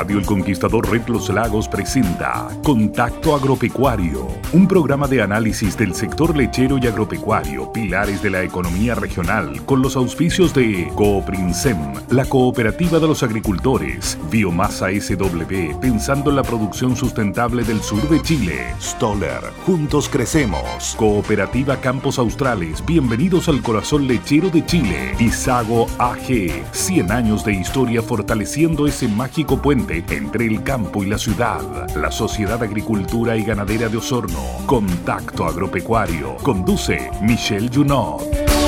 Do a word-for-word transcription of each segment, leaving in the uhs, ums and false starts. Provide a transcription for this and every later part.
Radio El Conquistador Red Los Lagos presenta Contacto Agropecuario, un programa de análisis del sector lechero y agropecuario, pilares de la economía regional, con los auspicios de Cooprinsem, la cooperativa de los agricultores, Biomasa S W, pensando en la producción sustentable del sur de Chile, Stoller, juntos crecemos, Cooperativa Campos Australes, bienvenidos al corazón lechero de Chile, y Sago A G, cien años de historia fortaleciendo ese mágico puente entre el campo y la ciudad. La Sociedad de Agricultura y Ganadera de Osorno. Contacto Agropecuario. Conduce Michelle Junot.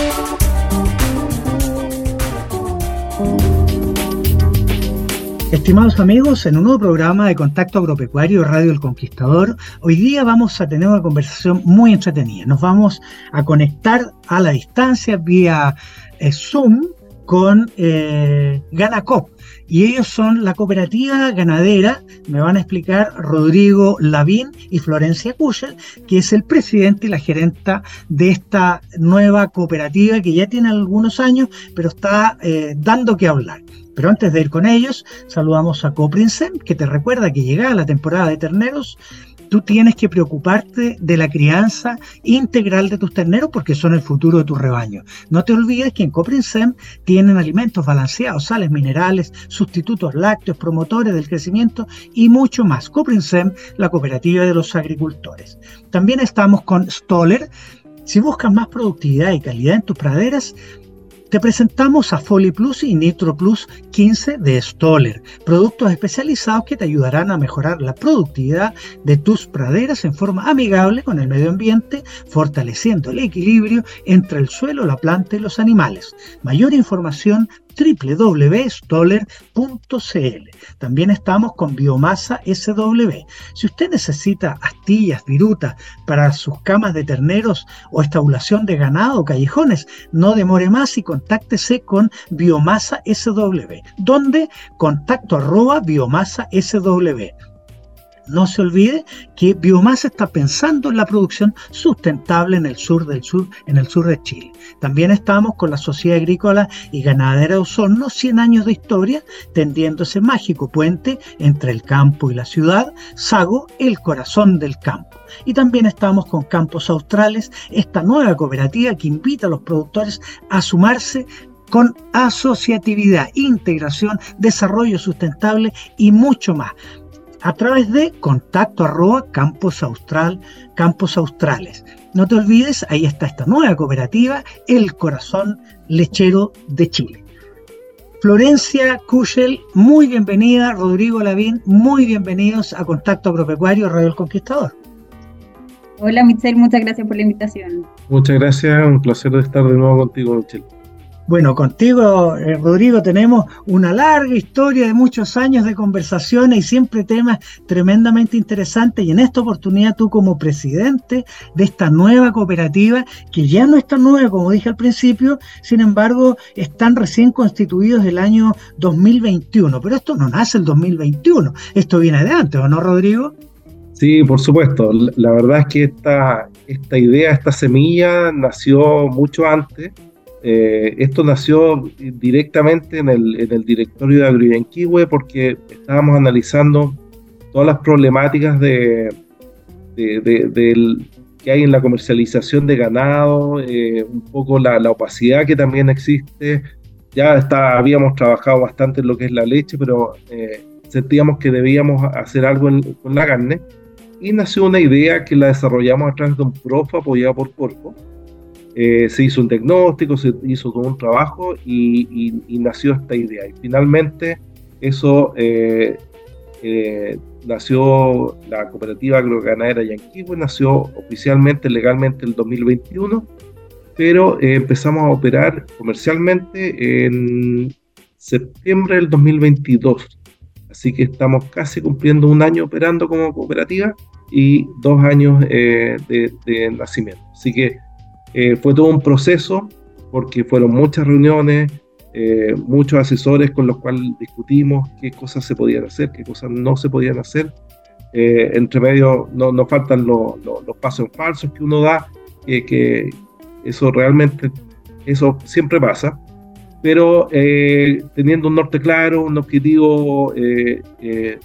Estimados amigos, en un nuevo programa de Contacto Agropecuario Radio El Conquistador, hoy día vamos a tener una conversación muy entretenida. Nos vamos a conectar a la distancia vía eh, Zoom con eh, Ganacop, y ellos son la cooperativa ganadera. Me van a explicar Rodrigo Lavín y Florencia Kuschel, que es el presidente y la gerenta de esta nueva cooperativa que ya tiene algunos años, pero está eh, dando que hablar. Pero antes de ir con ellos, saludamos a Cooprinsem, que te recuerda que llegada la temporada de terneros, tú tienes que preocuparte de la crianza integral de tus terneros porque son el futuro de tu rebaño. No te olvides que en Cooprinsem tienen alimentos balanceados, sales minerales, sustitutos lácteos, promotores del crecimiento y mucho más. Cooprinsem, la cooperativa de los agricultores. También estamos con Stoller. Si buscas más productividad y calidad en tus praderas, te presentamos a Foli Plus y Nitro Plus quince de Stoller, productos especializados que te ayudarán a mejorar la productividad de tus praderas en forma amigable con el medio ambiente, fortaleciendo el equilibrio entre el suelo, la planta y los animales. Mayor información doble u doble u doble u punto stoller punto c l. También estamos con Biomasa S W. Si usted necesita astillas, virutas para sus camas de terneros o estabulación de ganado o callejones, no demore más y contáctese con Biomasa S W, donde contacto arroba biomasa S W. No se olvide que Biomasa está pensando en la producción sustentable en el sur del sur, en el sur de Chile. También estamos con la Sociedad Agrícola y Ganadera de Osorno, cien años de historia, tendiendo ese mágico puente entre el campo y la ciudad, Sago, el corazón del campo. Y también estamos con Campos Australes, esta nueva cooperativa que invita a los productores a sumarse con asociatividad, integración, desarrollo sustentable y mucho más, a través de contacto arroba Campos Austral, Campos Australes. No te olvides, ahí está esta nueva cooperativa, el corazón lechero de Chile. Florencia Kuschel, muy bienvenida. Rodrigo Lavín, muy bienvenidos a Contacto Agropecuario Radio El Conquistador. Hola Michelle, muchas gracias por la invitación. Muchas gracias, un placer de estar de nuevo contigo, Michelle. Bueno, contigo, eh, Rodrigo, tenemos una larga historia de muchos años de conversaciones y siempre temas tremendamente interesantes. Y en esta oportunidad tú, como presidente de esta nueva cooperativa, que ya no es tan nueva como dije al principio, sin embargo, están recién constituidos el año dos mil veintiuno. Pero esto no nace el dos mil veintiuno, esto viene de antes, ¿o no, Rodrigo? Sí, por supuesto. La verdad es que esta, esta idea, esta semilla nació mucho antes. Eh, esto nació directamente en el, en el directorio de Agroyanquihue porque estábamos analizando todas las problemáticas de, de, de, de, que hay en la comercialización de ganado, eh, un poco la, la opacidad que también existe. Ya está, habíamos trabajado bastante en lo que es la leche, pero eh, sentíamos que debíamos hacer algo en, con la carne, y nació una idea que la desarrollamos a través de un PROF apoyado por Corfo. Eh, se hizo un diagnóstico, se hizo todo un trabajo y, y, y nació esta idea. Y finalmente eso eh, eh, nació la cooperativa agroganadera Yanquihue, nació oficialmente, legalmente el dos mil veintiuno, pero eh, empezamos a operar comercialmente en septiembre del dos mil veintidós. Así que estamos casi cumpliendo un año operando como cooperativa y dos años eh, de, de nacimiento. Así que Eh, fue todo un proceso porque fueron muchas reuniones, eh, muchos asesores con los cuales discutimos qué cosas se podían hacer, qué cosas no se podían hacer. Eh, entre medio no, no faltan lo, lo, los pasos falsos que uno da, eh, que eso realmente, eso siempre pasa. pero eh, teniendo un norte claro, un objetivo eh, eh,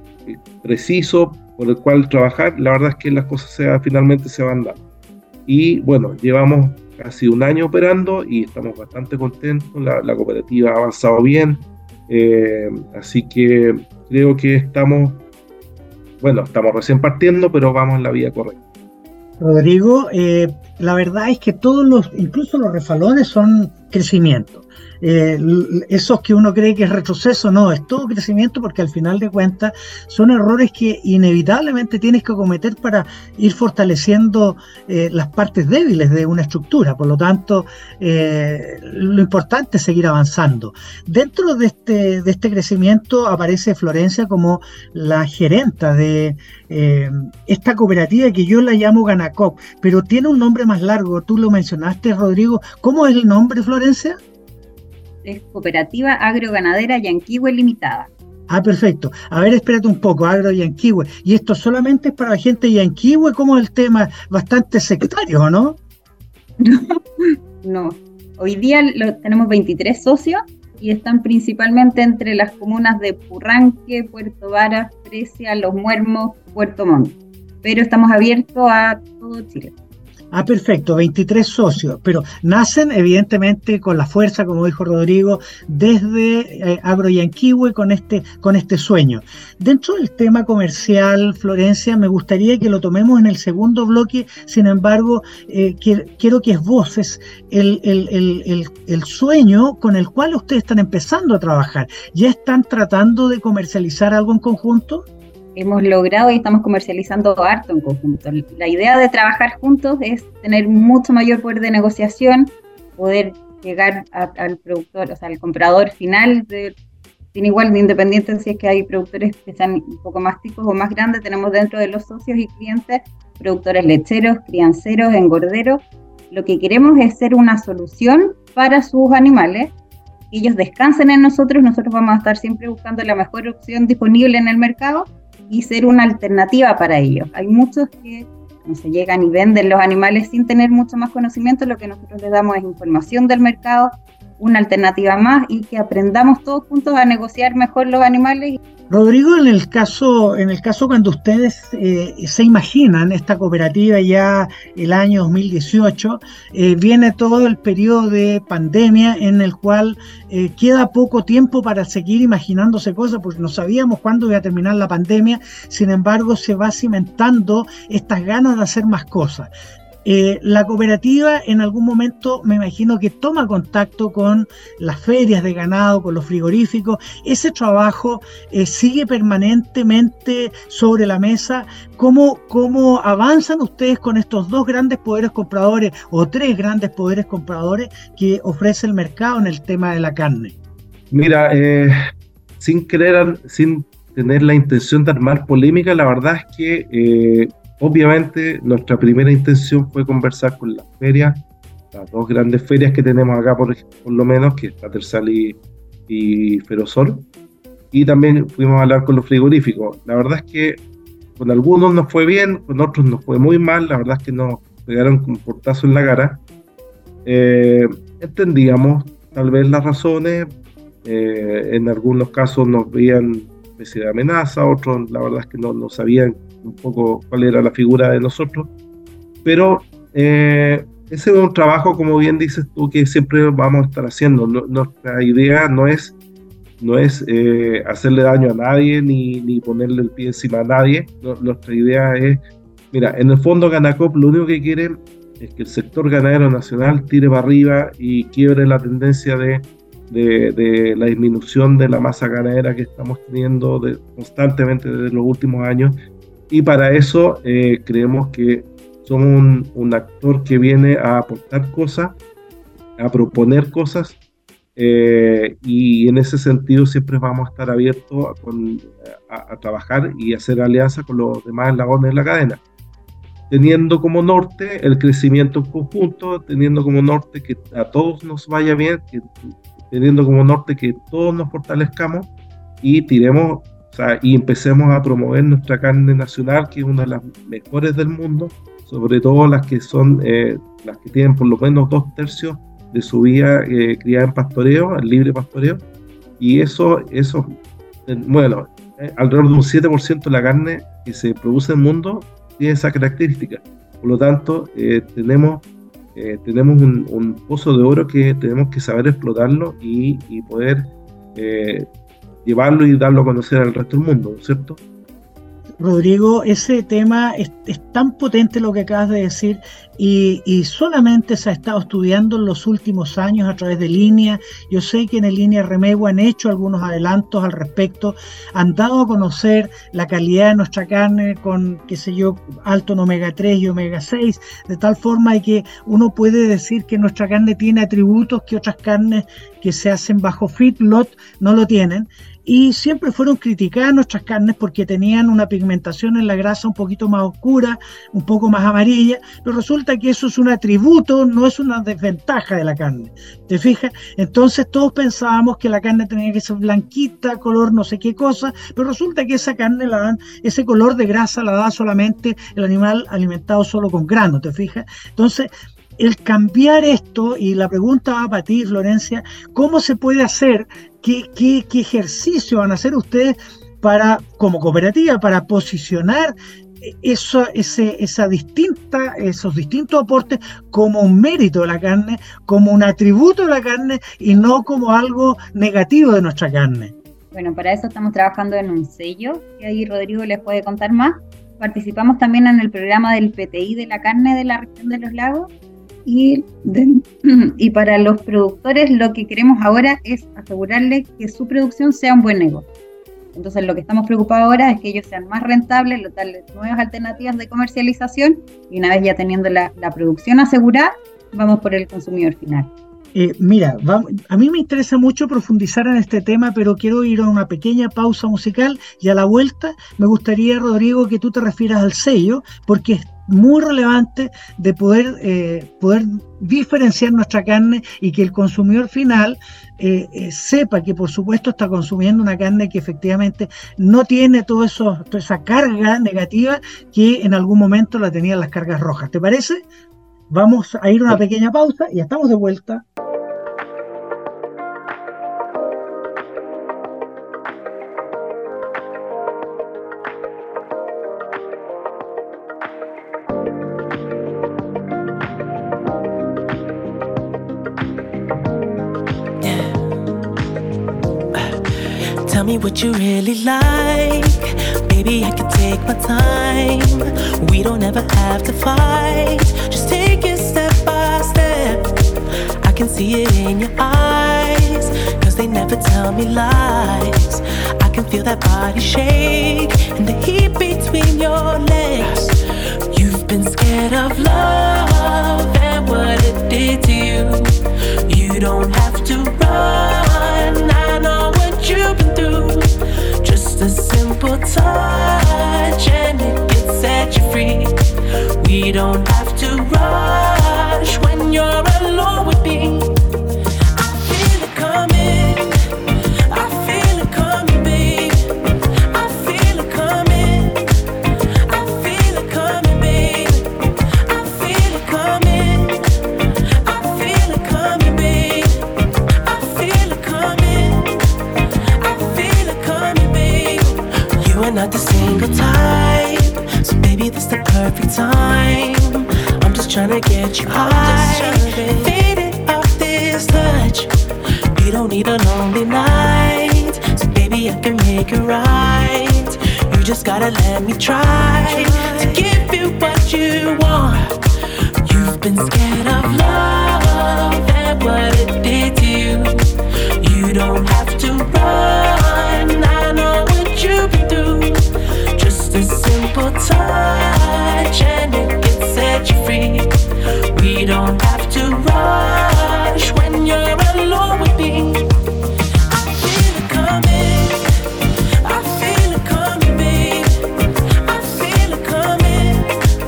preciso por el cual trabajar, la verdad es que las cosas se, finalmente se van dando. Y bueno, llevamos casi un año operando y estamos bastante contentos, la, la cooperativa ha avanzado bien, eh, así que creo que estamos, bueno, estamos recién partiendo, pero vamos en la vía correcta. Rodrigo, eh, la verdad es que todos los, incluso los refalones son crecimiento. Eh, esos que uno cree que es retroceso, no, es todo crecimiento, porque al final de cuentas son errores que inevitablemente tienes que cometer para ir fortaleciendo eh, las partes débiles de una estructura. Por lo tanto, eh, lo importante es seguir avanzando. Dentro de este, de este crecimiento aparece Florencia como la gerenta de eh, esta cooperativa que yo la llamo Ganacop, pero tiene un nombre más largo. Tú lo mencionaste, Rodrigo. ¿Cómo es el nombre, Florencia? Es Cooperativa Agroganadera Yanquihue Limitada. Ah, perfecto. A ver, espérate un poco, Agro Yanquihue. ¿Y esto solamente es para la gente de Yanquihue? ¿Cómo es el tema? Bastante sectario, ¿no? No, no. Hoy día lo, tenemos veintitrés socios y están principalmente entre las comunas de Purranque, Puerto Varas, Precia, Los Muermos, Puerto Montt. Pero estamos abiertos a todo Chile. Ah, perfecto, veintitrés socios, pero nacen evidentemente con la fuerza, como dijo Rodrigo, desde eh, Agro Yanquihue con este, con este sueño. Dentro del tema comercial, Florencia, me gustaría que lo tomemos en el segundo bloque, sin embargo, eh, que, quiero que esboces el, el, el, el, el sueño con el cual ustedes están empezando a trabajar. ¿Ya están tratando de comercializar algo en conjunto? Hemos logrado y estamos comercializando harto en conjunto. La idea de trabajar juntos es tener mucho mayor poder de negociación, poder llegar a, al productor, o sea, al comprador final, de, sin igual de independiente si es que hay productores que sean un poco más chicos o más grandes. Tenemos dentro de los socios y clientes productores lecheros, crianceros, engorderos. Lo que queremos es ser una solución para sus animales, que ellos descansen en nosotros, nosotros vamos a estar siempre buscando la mejor opción disponible en el mercado y ser una alternativa para ellos. Hay muchos que no se llegan y venden los animales sin tener mucho más conocimiento. Lo que nosotros les damos es información del mercado, una alternativa más, y que aprendamos todos juntos a negociar mejor los animales. Rodrigo, en el caso, en el caso cuando ustedes eh, se imaginan esta cooperativa ya el año dos mil dieciocho, eh, viene todo el periodo de pandemia en el cual eh, queda poco tiempo para seguir imaginándose cosas, porque no sabíamos cuándo iba a terminar la pandemia. Sin embargo, se va cimentando estas ganas de hacer más cosas. Eh, la cooperativa en algún momento me imagino que toma contacto con las ferias de ganado, con los frigoríficos. Ese trabajo eh, sigue permanentemente sobre la mesa. ¿Cómo, cómo avanzan ustedes con estos dos grandes poderes compradores o tres grandes poderes compradores que ofrece el mercado en el tema de la carne? Mira, eh, sin querer, sin tener la intención de armar polémica, la verdad es que eh, obviamente nuestra primera intención fue conversar con las ferias, las dos grandes ferias que tenemos acá por, por lo menos, que es Patersal y, y Ferozor, y también fuimos a hablar con los frigoríficos. La verdad es que con algunos nos fue bien, con otros nos fue muy mal. La verdad es que nos pegaron un portazo en la cara. Eh, entendíamos tal vez las razones, eh, en algunos casos nos veían especie de amenaza, otros la verdad es que no, no sabían un poco cuál era la figura de nosotros, pero eh, ese es un trabajo, como bien dices tú, que siempre vamos a estar haciendo. No, nuestra idea no es, no es eh, hacerle daño a nadie ni, ni ponerle el pie encima a nadie. No, nuestra idea es, mira, en el fondo Ganacop lo único que quiere es que el sector ganadero nacional tire para arriba y quiebre la tendencia de De, de la disminución de la masa ganadera que estamos teniendo de, constantemente desde los últimos años, y para eso eh, creemos que somos un, un actor que viene a aportar cosas, a proponer cosas, eh, y en ese sentido siempre vamos a estar abiertos a, con, a, a trabajar y hacer alianzas con los demás eslabones de la cadena, teniendo como norte el crecimiento en conjunto, teniendo como norte que a todos nos vaya bien, que teniendo como norte que todos nos fortalezcamos y tiremos, o sea, y empecemos a promover nuestra carne nacional, que es una de las mejores del mundo, sobre todo las que son, eh, las que tienen por lo menos dos tercios de su vida eh, criada en pastoreo, en libre pastoreo, y eso, eso eh, bueno, eh, alrededor de un siete por ciento de la carne que se produce en el mundo tiene esa característica. Por lo tanto, eh, tenemos, eh, tenemos un, un pozo de oro que tenemos que saber explotarlo y, y poder eh, llevarlo y darlo a conocer al resto del mundo, ¿cierto? Rodrigo, ese tema es, es tan potente lo que acabas de decir y, y solamente se ha estado estudiando en los últimos años a través de Línea. Yo sé que en el Línea Remego han hecho algunos adelantos al respecto, han dado a conocer la calidad de nuestra carne con, qué sé yo, alto en omega tres y omega seis, de tal forma que uno puede decir que nuestra carne tiene atributos que otras carnes que se hacen bajo feedlot no lo tienen. Y siempre fueron criticadas nuestras carnes porque tenían una pigmentación en la grasa un poquito más oscura, un poco más amarilla, pero resulta que eso es un atributo, no es una desventaja de la carne, ¿te fijas? Entonces todos pensábamos que la carne tenía que ser blanquita, color no sé qué cosa, pero resulta que esa carne la dan, ese color de grasa la da solamente el animal alimentado solo con grano, ¿te fijas? Entonces, el cambiar esto, y la pregunta va para ti, Florencia, ¿cómo se puede hacer? ¿Qué, qué, qué ejercicio van a hacer ustedes para, como cooperativa, para posicionar eso, ese, esa distinta, esos distintos aportes como un mérito de la carne, como un atributo de la carne y no como algo negativo de nuestra carne? Bueno, para eso estamos trabajando en un sello, que ahí Rodrigo les puede contar más. Participamos también en el programa del P T I de la carne de la región de los lagos. Y, de, y para los productores lo que queremos ahora es asegurarles que su producción sea un buen negocio. Entonces lo que estamos preocupados ahora es que ellos sean más rentables, darles nuevas alternativas de comercialización y una vez ya teniendo la, la producción asegurada, vamos por el consumidor final. Eh, mira, vamos, a mí me interesa mucho profundizar en este tema, pero quiero ir a una pequeña pausa musical y a la vuelta me gustaría, Rodrigo, que tú te refieras al sello, porque es muy relevante de poder, eh, poder diferenciar nuestra carne y que el consumidor final eh, eh, sepa que por supuesto está consumiendo una carne que efectivamente no tiene todo eso, toda esa carga negativa que en algún momento la tenían las cargas rojas. ¿Te parece? Vamos a ir a una pequeña pausa y estamos de vuelta. Tell me what you really like. Baby, I can take my time. We don't ever have to fight. Just take it step by step. I can see it in your eyes, cause they never tell me lies. I can feel that body shake and the heat between your legs. You've been scared of love and what it did to you. You don't have to run, I know what you've been through. Just a simple touch and it can set you free. We don't have to rush when you're alone with me. I feel it coming, I feel it coming, babe. I feel it coming, I feel it coming, babe. I feel it coming, I feel it coming, babe. I feel it coming, I feel it coming, babe. You are not the single type, so baby, this the perfect time. I'm just tryna get you high, faded off this touch. You don't need a lonely night, so baby, I can make it right. You just gotta let me try to give you what you want. You've been scared of love and what it did to you. You don't have to run, I know what you've been through. Just a simple touch and it can set you free. We don't have to rush when you're alone with me. I feel it coming, I feel it coming, babe. I feel it coming,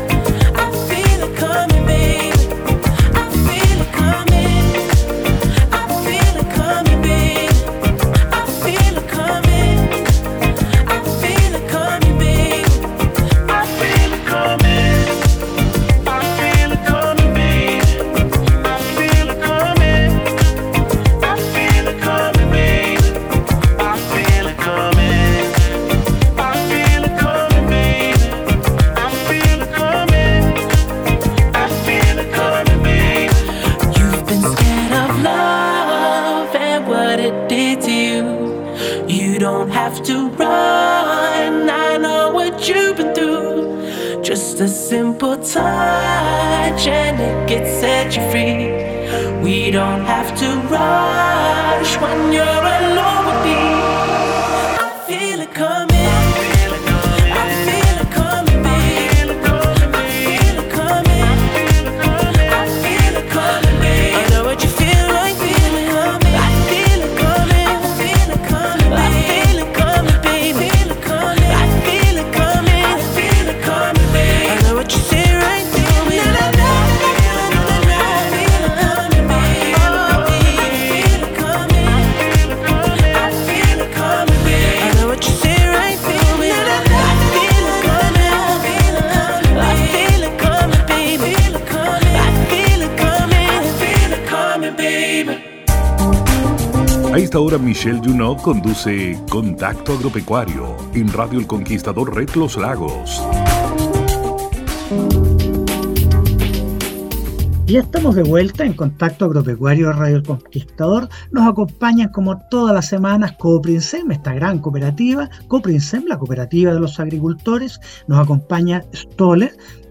I feel it coming, babe. I feel it coming, I feel it coming, babe. I feel it coming, have to run. I know what you've been through. Just a simple touch and it gets set you free. We don't have to rush when you're alone with me. I feel it coming. A esta hora Michelle Junot conduce Contacto Agropecuario en Radio El Conquistador Red Los Lagos. Ya estamos de vuelta en Contacto Agropecuario Radio El Conquistador. Nos acompañan como todas las semanas Coprinsem, esta gran cooperativa, Coprinsem, la cooperativa de los agricultores. Nos acompaña Stoller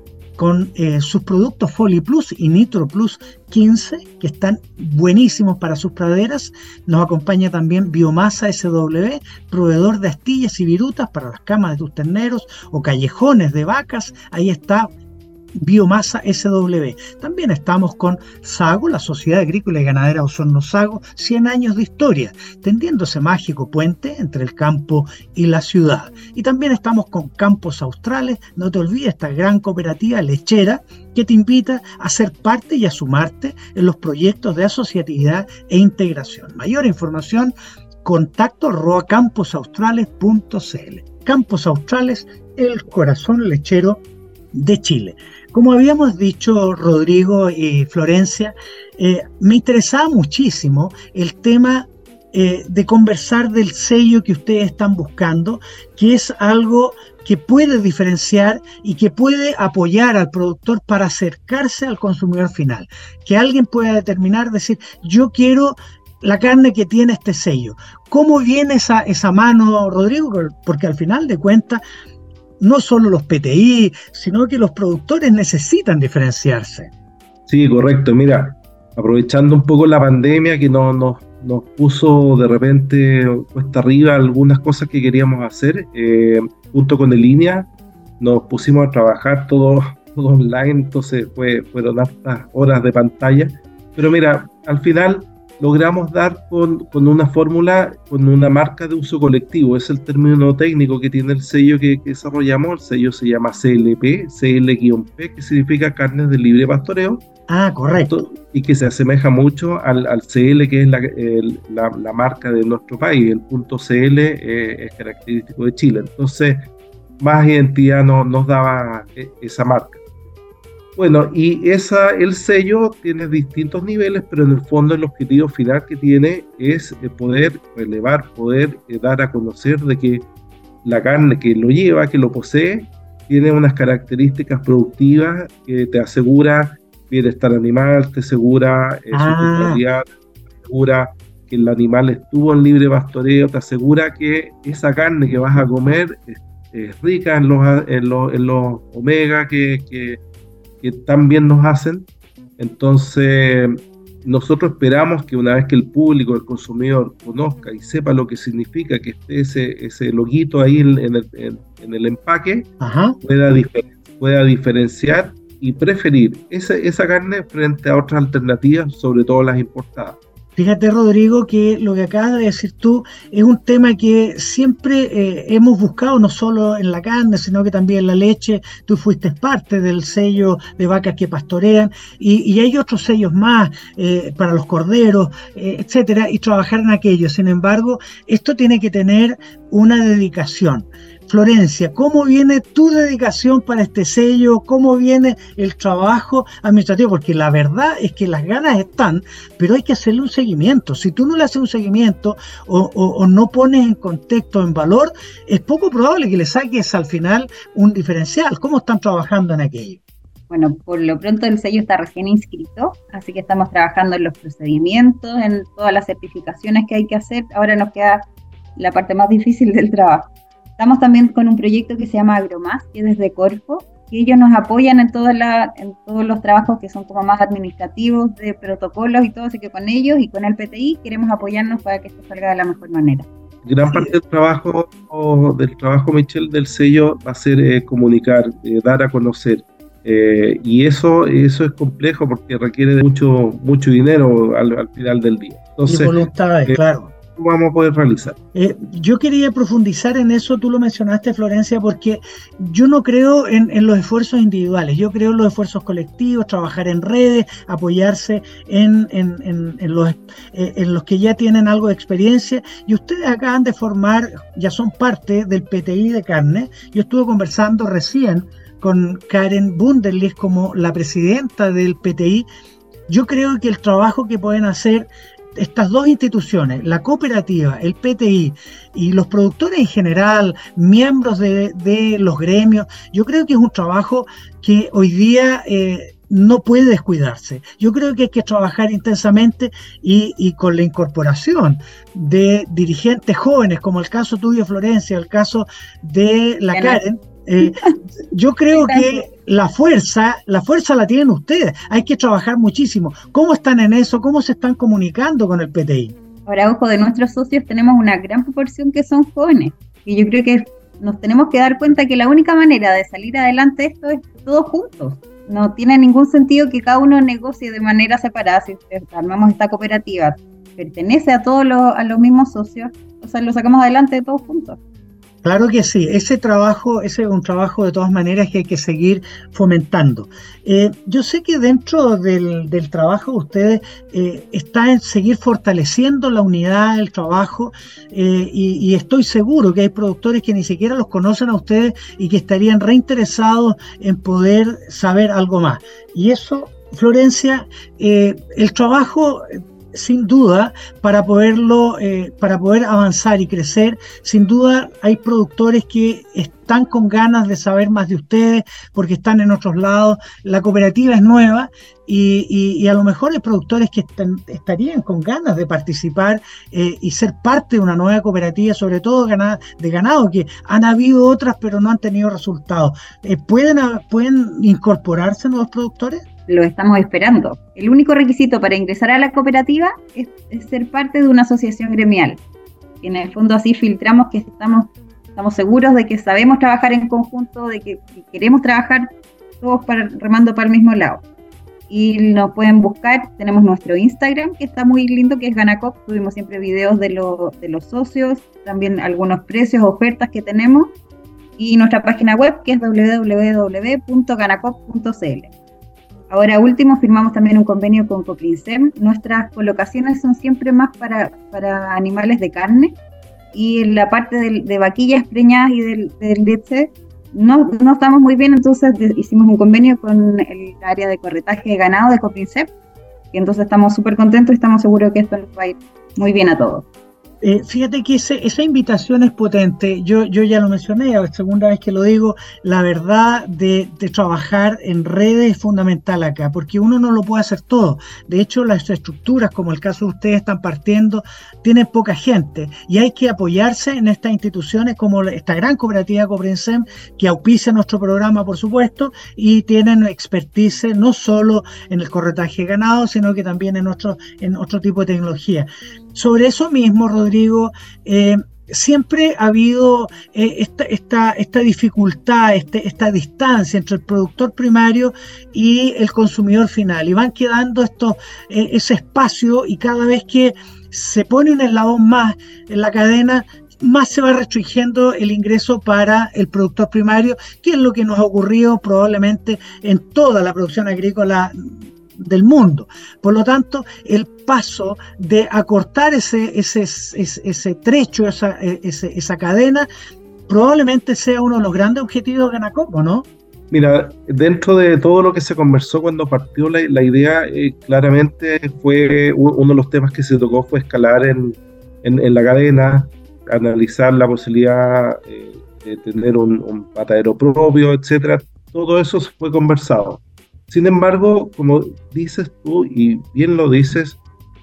con eh, sus productos Foli Plus y Nitro Plus quince, que están buenísimos para sus praderas. Nos acompaña también Biomasa S W, proveedor de astillas y virutas para las camas de tus terneros o callejones de vacas. Ahí está Biomasa S W. También estamos con Sago, la Sociedad Agrícola y Ganadera Osorno-Sago, cien años de historia, tendiendo ese mágico puente entre el campo y la ciudad. Y también estamos con Campos Australes. No te olvides, esta gran cooperativa lechera que te invita a ser parte y a sumarte en los proyectos de asociatividad e integración. Mayor información, contacto arroba camposaustrales punto c l. Campos Australes, el corazón lechero de Chile. Como habíamos dicho Rodrigo y Florencia, eh, me interesaba muchísimo el tema eh, de conversar del sello que ustedes están buscando, que es algo que puede diferenciar y que puede apoyar al productor para acercarse al consumidor final. Que alguien pueda determinar, decir, yo quiero la carne que tiene este sello. ¿Cómo viene esa, esa mano, Rodrigo? Porque al final de cuentas, no solo los P T I, sino que los productores necesitan diferenciarse. Sí, correcto. Mira, aprovechando un poco la pandemia que nos, nos, nos puso de repente cuesta arriba algunas cosas que queríamos hacer, eh, junto con el I N E A, nos pusimos a trabajar todo, todo online, entonces fue, fueron hartas horas de pantalla. Pero mira, al final logramos dar con, con una fórmula, con una marca de uso colectivo. Es el término técnico que tiene el sello que, que desarrollamos. El sello se llama C L P, C L P, que significa carnes de libre pastoreo. Ah, correcto. Y que se asemeja mucho al, al C L, que es la, el, la, la marca de nuestro país. El punto C L eh, es característico de Chile. Entonces, más identidad no, nos daba esa marca. Bueno, y esa, el sello tiene distintos niveles, pero en el fondo el objetivo final que tiene es poder relevar, poder eh, dar a conocer de que la carne que lo lleva, que lo posee, tiene unas características productivas que te asegura bienestar animal, te asegura eh, ah. su totalidad, te asegura que el animal estuvo en libre pastoreo, te asegura que esa carne que vas a comer es, es rica en los, en los, en los omega que... que que tan bien nos hacen. Entonces nosotros esperamos que una vez que el público, el consumidor conozca y sepa lo que significa que esté ese, ese loguito ahí en, en, el, en, en el empaque, Ajá. Pueda, difer- pueda diferenciar y preferir esa, esa carne frente a otras alternativas, sobre todo las importadas. Fíjate, Rodrigo, que lo que acabas de decir tú es un tema que siempre eh, hemos buscado, no solo en la carne, sino que también en la leche. Tú fuiste parte del sello de vacas que pastorean, y, y hay otros sellos más eh, para los corderos, eh, etcétera, y trabajar en aquello. Sin embargo, esto tiene que tener una dedicación. Florencia, ¿cómo viene tu dedicación para este sello? ¿Cómo viene el trabajo administrativo? Porque la verdad es que las ganas están, pero hay que hacerle un seguimiento. Si tú no le haces un seguimiento o, o, o no pones en contexto, en valor, es poco probable que le saques al final un diferencial. ¿Cómo están trabajando en aquello? Bueno, por lo pronto el sello está recién inscrito, así que estamos trabajando en los procedimientos, en todas las certificaciones que hay que hacer. Ahora nos queda la parte más difícil del trabajo. Estamos también con un proyecto que se llama Agromás, que es desde Corfo, que ellos nos apoyan en, toda la, en todos los trabajos que son como más administrativos, de protocolos y todo, así que con ellos y con el P T I queremos apoyarnos para que esto salga de la mejor manera. Gran parte del trabajo, del trabajo, Michelle, del sello va a ser eh, comunicar, eh, dar a conocer. Eh, y eso, eso es complejo porque requiere de mucho, mucho dinero al, al final del día. Entonces, y voluntades, eh, claro. Vamos a poder realizar. Eh, yo quería profundizar en eso, tú lo mencionaste, Florencia, porque yo no creo en, en los esfuerzos individuales, yo creo en los esfuerzos colectivos, trabajar en redes, apoyarse en, en, en, en, los, eh, en los que ya tienen algo de experiencia, y ustedes acaban de formar, ya son parte del P T I de carne. Yo estuve conversando recién con Karen Bunderlich como la presidenta del P T I. Yo creo que el trabajo que pueden hacer estas dos instituciones, la cooperativa, el P T I y los productores en general, miembros de, de los gremios, yo creo que es un trabajo que hoy día eh, no puede descuidarse. Yo creo que hay que trabajar intensamente y, y con la incorporación de dirigentes jóvenes, como el caso tuyo, Florencia, el caso de la Karen. Eh, yo creo que la fuerza, la fuerza la tienen ustedes. Hay que trabajar muchísimo. ¿Cómo están en eso? ¿Cómo se están comunicando con el P T I? Ahora, ojo, de nuestros socios tenemos una gran proporción que son jóvenes. Y yo creo que nos tenemos que dar cuenta que la única manera de salir adelante de esto es todos juntos. No tiene ningún sentido que cada uno negocie de manera separada. Si armamos esta cooperativa, pertenece a todos los, a los mismos socios, o sea, lo sacamos adelante todos juntos. Claro que sí, ese trabajo, ese es un trabajo de todas maneras que hay que seguir fomentando. Eh, yo sé que dentro del, del trabajo de ustedes eh, está en seguir fortaleciendo la unidad del trabajo eh, y, y estoy seguro que hay productores que ni siquiera los conocen a ustedes y que estarían reinteresados en poder saber algo más. Y eso, Florencia, eh, el trabajo... sin duda, para poderlo, eh, para poder avanzar y crecer, sin duda hay productores que están con ganas de saber más de ustedes porque están en otros lados. La cooperativa es nueva y, y, y a lo mejor hay productores que están, estarían con ganas de participar eh, y ser parte de una nueva cooperativa, sobre todo de ganado, que han habido otras pero no han tenido resultados. Eh, ¿pueden, ¿Pueden incorporarse nuevos productores? Lo estamos esperando. El único requisito para ingresar a la cooperativa es, es ser parte de una asociación gremial. Y en el fondo así filtramos que estamos, estamos seguros de que sabemos trabajar en conjunto, de que, que queremos trabajar todos para, remando para el mismo lado. Y nos pueden buscar, tenemos nuestro Instagram, que está muy lindo, que es Ganacop. Subimos siempre videos de, lo, de los socios, también algunos precios, ofertas que tenemos. Y nuestra página web, que es doble u doble u doble u punto ganacop punto c l. Ahora último, firmamos también un convenio con Coprinsem. Nuestras colocaciones son siempre más para, para animales de carne y en la parte de, de vaquillas preñadas y del, del leche no, no estamos muy bien, entonces de, hicimos un convenio con el área de corretaje de ganado de Coprinsem y entonces estamos súper contentos y estamos seguros que esto nos va a ir muy bien a todos. Eh, fíjate que ese, esa invitación es potente. Yo, yo ya lo mencioné, es la segunda vez que lo digo. La verdad de, de trabajar en redes es fundamental acá, porque uno no lo puede hacer todo. De hecho, las estructuras, como el caso de ustedes, están partiendo, tienen poca gente y hay que apoyarse en estas instituciones como esta gran cooperativa Coprinsem, que auspicia nuestro programa, por supuesto, y tienen expertise no solo en el corretaje de ganado, sino que también en otro, en otro tipo de tecnología. Sobre eso mismo, Rodrigo, eh, siempre ha habido eh, esta, esta, esta dificultad, este, esta distancia entre el productor primario y el consumidor final, y van quedando estos, eh, ese espacio, y cada vez que se pone un eslabón más en la cadena, más se va restringiendo el ingreso para el productor primario, que es lo que nos ha ocurrido probablemente en toda la producción agrícola del mundo. Por lo tanto, el paso de acortar ese, ese, ese, ese trecho, esa, ese, esa cadena, probablemente sea uno de los grandes objetivos de Ganacop, ¿no? Mira, dentro de todo lo que se conversó cuando partió la, la idea, eh, claramente fue uno de los temas que se tocó fue escalar en, en, en la cadena, analizar la posibilidad eh, de tener un, un patadero propio, etcétera. Todo eso fue conversado. Sin embargo, como dices tú, y bien lo dices,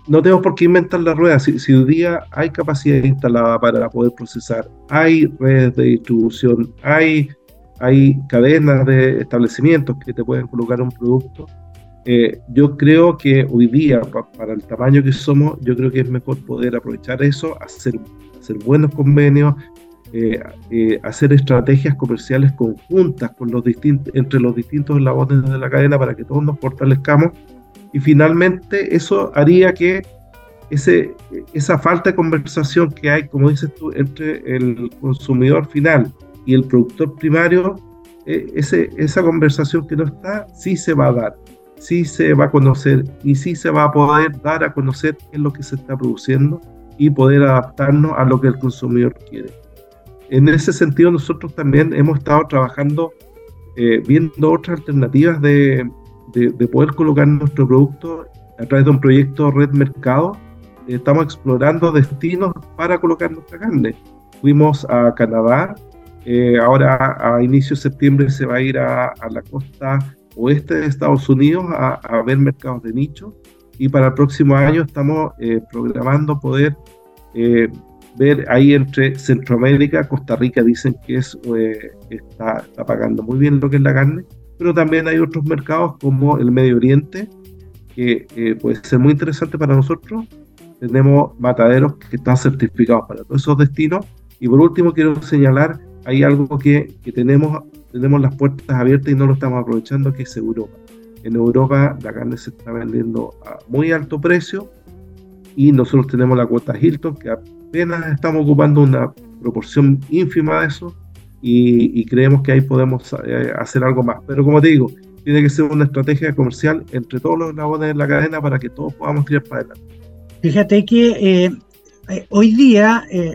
no tenemos por qué inventar la rueda. Si, si hoy día hay capacidad instalada para poder procesar, hay redes de distribución, hay, hay cadenas de establecimientos que te pueden colocar un producto, eh, yo creo que hoy día, pa, para el tamaño que somos, yo creo que es mejor poder aprovechar eso, hacer, hacer buenos convenios, eh, eh, hacer estrategias comerciales conjuntas con los distintos, entre los distintos eslabones de la cadena para que todos nos fortalezcamos. Y finalmente eso haría que ese, esa falta de conversación que hay, como dices tú, entre el consumidor final y el productor primario, eh, ese, esa conversación que no está, sí se va a dar, sí se va a conocer y sí se va a poder dar a conocer qué es lo que se está produciendo y poder adaptarnos a lo que el consumidor quiere. En ese sentido, nosotros también hemos estado trabajando, eh, viendo otras alternativas de... De, de poder colocar nuestro producto a través de un proyecto Red Mercado. Eh, estamos explorando destinos para colocar nuestra carne. Fuimos a Canadá, eh, ahora a inicio de septiembre se va a ir a, a la costa oeste de Estados Unidos a, a ver mercados de nicho, y para el próximo año estamos eh, programando poder eh, ver ahí entre Centroamérica, Costa Rica dicen que es, eh, está, está pagando muy bien lo que es la carne, pero también hay otros mercados como el Medio Oriente, que eh, puede ser muy interesante para nosotros. Tenemos mataderos que están certificados para todos esos destinos. Y por último quiero señalar, hay algo que, que tenemos, tenemos las puertas abiertas y no lo estamos aprovechando, que es Europa. En Europa la carne se está vendiendo a muy alto precio y nosotros tenemos la cuota Hilton, que apenas estamos ocupando una proporción ínfima de eso. Y, y creemos que ahí podemos eh, hacer algo más. Pero como te digo, tiene que ser una estrategia comercial entre todos los eslabones de la cadena para que todos podamos tirar para adelante. Fíjate que eh, eh, hoy día eh,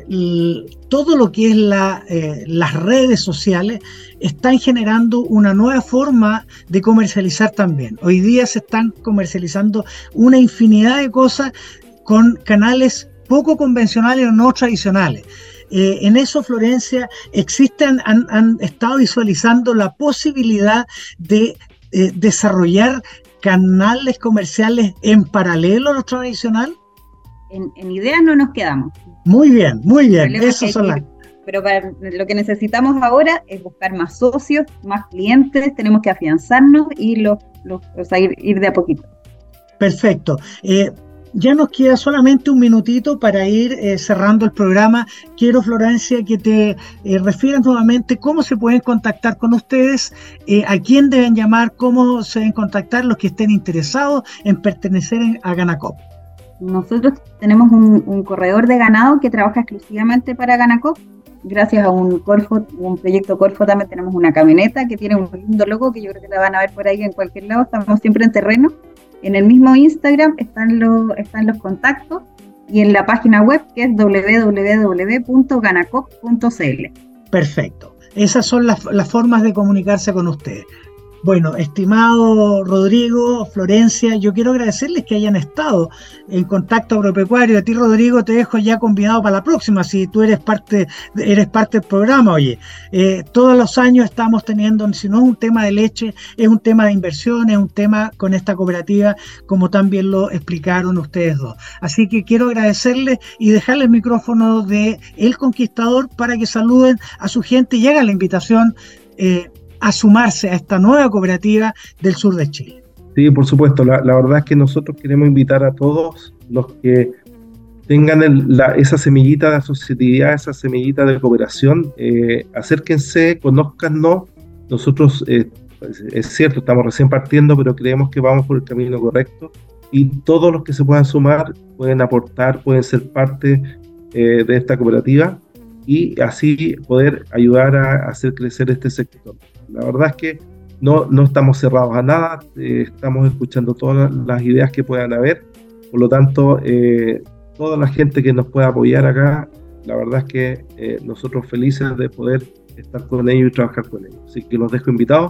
todo lo que es la, eh, las redes sociales están generando una nueva forma de comercializar también. Hoy día se están comercializando una infinidad de cosas con canales poco convencionales o no tradicionales. Eh, en eso, Florencia, existen, han, han estado visualizando la posibilidad de eh, desarrollar canales comerciales en paralelo a lo tradicional. En, en ideas no nos quedamos. Muy bien, muy bien. Eso son las... Pero para, lo que necesitamos ahora es buscar más socios, más clientes, tenemos que afianzarnos y los, los, o sea, ir, ir de a poquito. Perfecto. Eh, Ya nos queda solamente un minutito para ir eh, cerrando el programa. Quiero, Florencia, que te eh, refieras nuevamente cómo se pueden contactar con ustedes, eh, a quién deben llamar, cómo se deben contactar los que estén interesados en pertenecer a Ganacop. Nosotros tenemos un, un corredor de ganado que trabaja exclusivamente para Ganacop. Gracias a un Corfo, un proyecto Corfo, también tenemos una camioneta que tiene un lindo logo que yo creo que la van a ver por ahí en cualquier lado. Estamos siempre en terreno. En el mismo Instagram están los, están los contactos y en la página web, que es doble u doble u doble u punto ganacop punto c l. Perfecto. Esas son las, las formas de comunicarse con ustedes. Bueno, estimado Rodrigo, Florencia, yo quiero agradecerles que hayan estado en Contacto Agropecuario. A ti, Rodrigo, te dejo ya convidado para la próxima, si tú eres parte, eres parte del programa. Oye, eh, todos los años estamos teniendo, si no es un tema de leche, es un tema de inversión, es un tema con esta cooperativa, como también lo explicaron ustedes dos. Así que quiero agradecerles y dejarles el micrófono de El Conquistador para que saluden a su gente y hagan la invitación eh, a sumarse a esta nueva cooperativa del sur de Chile. Sí, por supuesto. La, la verdad es que nosotros queremos invitar a todos los que tengan el, la, esa semillita de asociatividad, esa semillita de cooperación, eh, acérquense, conózcannos. Nosotros, eh, es cierto, estamos recién partiendo, pero creemos que vamos por el camino correcto y todos los que se puedan sumar pueden aportar, pueden ser parte eh, de esta cooperativa y así poder ayudar a, a hacer crecer este sector. La verdad es que no, no estamos cerrados a nada, eh, estamos escuchando todas las ideas que puedan haber, por lo tanto, eh, toda la gente que nos pueda apoyar acá, la verdad es que eh, nosotros felices de poder estar con ellos y trabajar con ellos. Así que los dejo invitados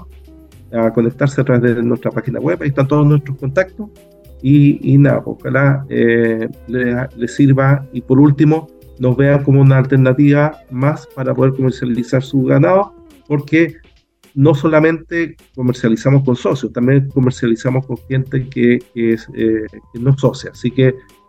a conectarse a través de nuestra página web, ahí están todos nuestros contactos y, y nada, ojalá eh, les, les sirva y por último nos vean como una alternativa más para poder comercializar su ganado, porque no solamente comercializamos con socios, también comercializamos con gente que, que, es, eh, que no es socia. Así que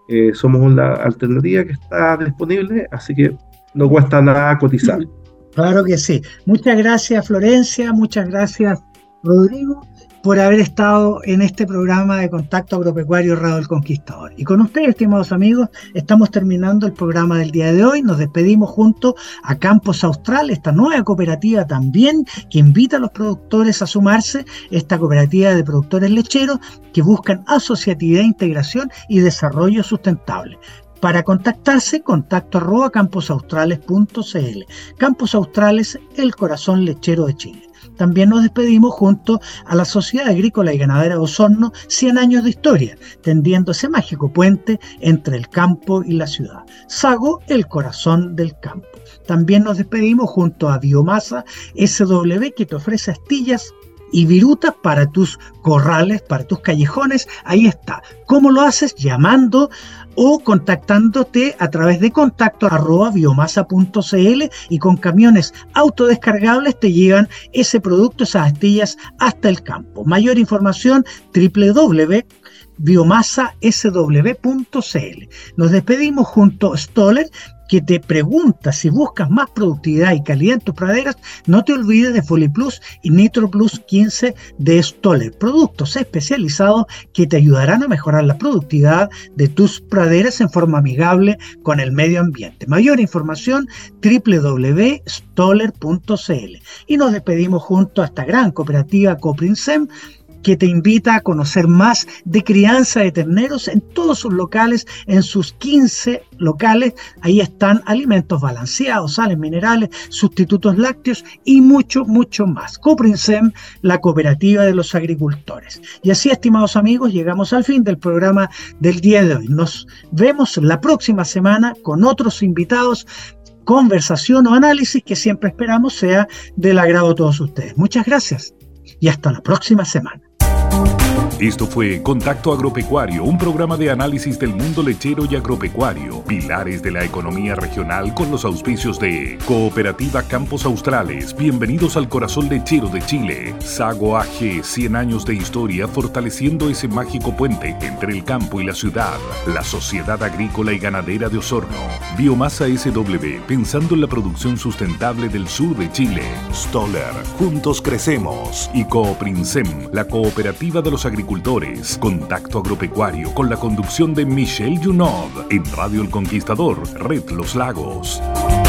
eh, somos una alternativa que está disponible, así que no cuesta nada cotizar. Claro que sí. Muchas gracias, Florencia, muchas gracias, Rodrigo, por haber estado en este programa de Contacto Agropecuario Radio El Conquistador. Y con ustedes, estimados amigos, estamos terminando el programa del día de hoy. Nos despedimos junto a Campos Austral, esta nueva cooperativa también que invita a los productores a sumarse, esta cooperativa de productores lecheros que buscan asociatividad, integración y desarrollo sustentable. Para contactarse, contacto arroba camposaustrales punto cl. Campos Australes, el corazón lechero de Chile. También nos despedimos junto a la Sociedad Agrícola y Ganadera de Osorno, cien años de historia, tendiendo ese mágico puente entre el campo y la ciudad. Sago, el corazón del campo. También nos despedimos junto a Biomasa S W, que te ofrece astillas y virutas para tus corrales, para tus callejones. Ahí está. ¿Cómo lo haces? Llamando o contactándote a través de contacto arroba biomasa punto cl, y con camiones autodescargables te llevan ese producto, esas astillas, hasta el campo. Mayor información, doble u doble u doble u punto biomasa s w punto cl. Nos despedimos junto a Stoller, que te pregunta si buscas más productividad y calidad en tus praderas. No te olvides de FoliPlus y NitroPlus quince de Stoller, productos especializados que te ayudarán a mejorar la productividad de tus praderas en forma amigable con el medio ambiente. Mayor información, doble u doble u doble u punto stoller punto cl. Y nos despedimos junto a esta gran cooperativa Coprinsem, que te invita a conocer más de crianza de terneros en todos sus locales, en sus quince locales. Ahí están alimentos balanceados, sales minerales, sustitutos lácteos y mucho, mucho más. Coprinsem, la cooperativa de los agricultores. Y así, estimados amigos, llegamos al fin del programa del día de hoy. Nos vemos la próxima semana con otros invitados, conversación o análisis que siempre esperamos sea del agrado de todos ustedes. Muchas gracias y hasta la próxima semana. Esto fue Contacto Agropecuario, un programa de análisis del mundo lechero y agropecuario, pilares de la economía regional, con los auspicios de Cooperativa Campos Australes, bienvenidos al corazón lechero de Chile, Sago A G, cien años de historia fortaleciendo ese mágico puente entre el campo y la ciudad, la Sociedad Agrícola y Ganadera de Osorno, Biomasa S W, pensando en la producción sustentable del sur de Chile, Stoller, juntos crecemos, y Coprinsem, la cooperativa de los agricultores. Contacto Agropecuario con la conducción de Michelle Junod en Radio El Conquistador, Red Los Lagos.